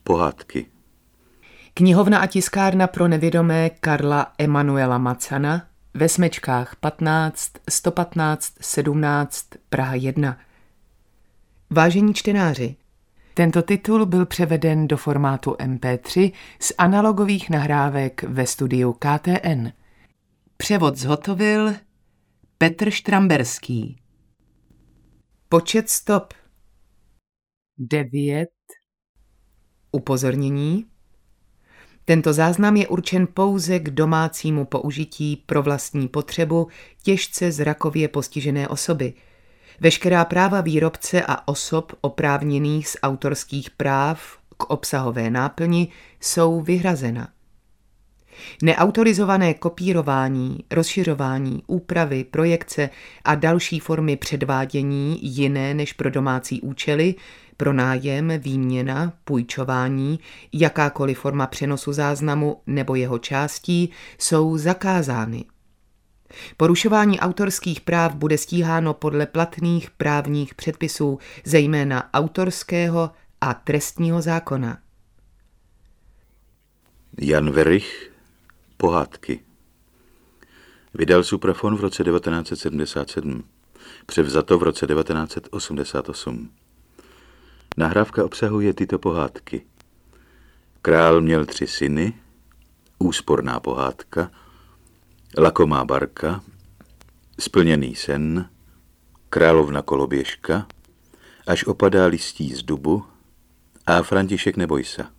Pohádky. Knihovna a tiskárna pro nevědomé Karla Emanuela Macana ve Smečkách 15 115 17 Praha 1. Vážení čtenáři, tento titul byl převeden do formátu MP3 z analogových nahrávek ve studiu KTN. Převod zhotovil Petr Štramberský. Počet stop 9. Upozornění. Tento záznam je určen pouze k domácímu použití pro vlastní potřebu těžce zrakově postižené osoby. Veškerá práva výrobce a osob oprávněných z autorských práv k obsahové náplni jsou vyhrazena. Neautorizované kopírování, rozšiřování, úpravy, projekce a další formy předvádění jiné než pro domácí účely, pronájem, výměna, půjčování, jakákoliv forma přenosu záznamu nebo jeho částí jsou zakázány. Porušování autorských práv bude stíháno podle platných právních předpisů, zejména autorského a trestního zákona. Jan Werich. Pohádky. Vydal Suprafon v roce 1977. Převzato v roce 1988. Nahrávka obsahuje tyto pohádky. Král měl 3 syny, Úsporná pohádka, Lakomá barka, Splněný sen, Královna koloběžka, Až opadá listí z dubu a František neboj se.